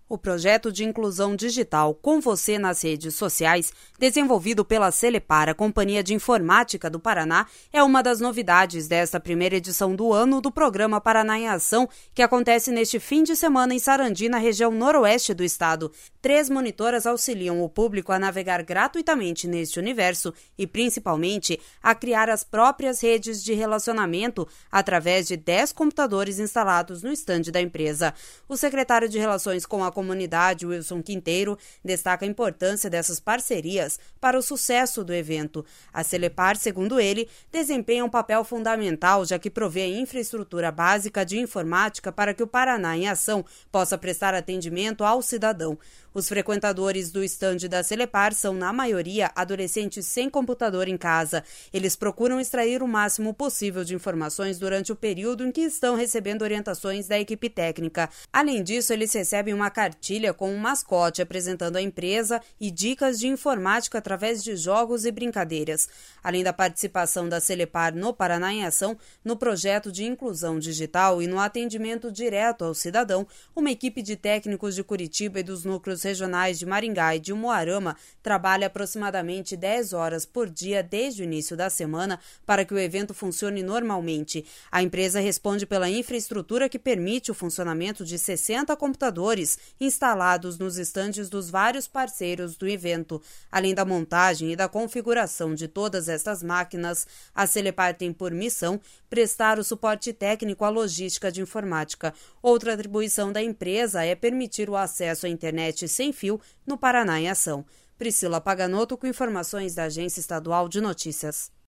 O projeto de inclusão digital Com Você nas redes sociais, desenvolvido pela Celepar, a Companhia de Informática do Paraná, é uma das novidades desta primeira edição do ano do programa Paraná em Ação, que acontece neste fim de semana em Sarandi, na região noroeste do estado. 3 monitoras auxiliam o público a navegar gratuitamente neste universo e, principalmente, a criar as próprias redes de relacionamento através de 10 computadores instalados no estande da empresa. O secretário de Relações com a Comunidade, Wilson Quinteiro, destaca a importância dessas parcerias para o sucesso do evento. A Celepar, segundo ele, desempenha um papel fundamental, já que provê a infraestrutura básica de informática para que o Paraná em Ação possa prestar atendimento ao cidadão. Os frequentadores do estande da Celepar são, na maioria, adolescentes sem computador em casa. Eles procuram extrair o máximo possível de informações durante o período em que estão recebendo orientações da equipe técnica. Além disso, eles recebem uma cartilha com um mascote apresentando a empresa e dicas de informática através de jogos e brincadeiras. Além da participação da Celepar no Paraná em Ação, no projeto de inclusão digital e no atendimento direto ao cidadão, uma equipe de técnicos de Curitiba e dos núcleos regionais de Maringá e de Umuarama trabalha aproximadamente 10 horas por dia desde o início da semana para que o evento funcione normalmente. A empresa responde pela infraestrutura que permite o funcionamento de 60 computadores instalados nos estandes dos vários parceiros do evento. Além da montagem e da configuração de todas estas máquinas, a Celepar tem por missão prestar o suporte técnico à logística de informática. Outra atribuição da empresa é permitir o acesso à internet sem fio no Paraná em Ação. Priscila Paganoto com informações da Agência Estadual de Notícias.